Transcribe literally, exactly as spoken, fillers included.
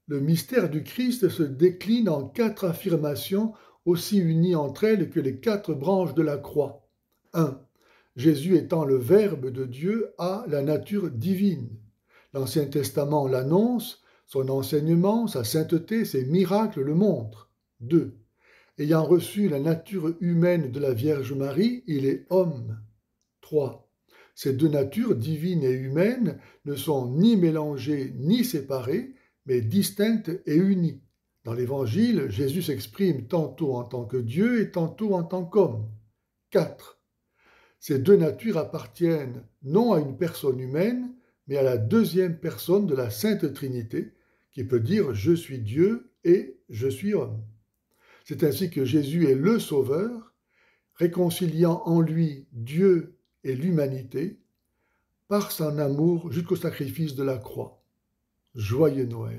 Le mystère du Christ se décline en quatre affirmations aussi unies entre elles que les quatre branches de la croix. un. Jésus étant le Verbe de Dieu a la nature divine. L'Ancien Testament l'annonce, son enseignement, sa sainteté, ses miracles le montrent. deux. Ayant reçu la nature humaine de la Vierge Marie, il est homme. trois. Ces deux natures, divine et humaine, ne sont ni mélangées ni séparées, mais distinctes et unies. Dans l'Évangile, Jésus s'exprime tantôt en tant que Dieu et tantôt en tant qu'homme. quatre. Ces deux natures appartiennent non à une personne humaine, mais à la deuxième personne de la Sainte Trinité, qui peut dire « Je suis Dieu et je suis homme ». C'est ainsi que Jésus est le Sauveur, réconciliant en lui Dieu et l'humanité par son amour jusqu'au sacrifice de la croix. Joyeux Noël!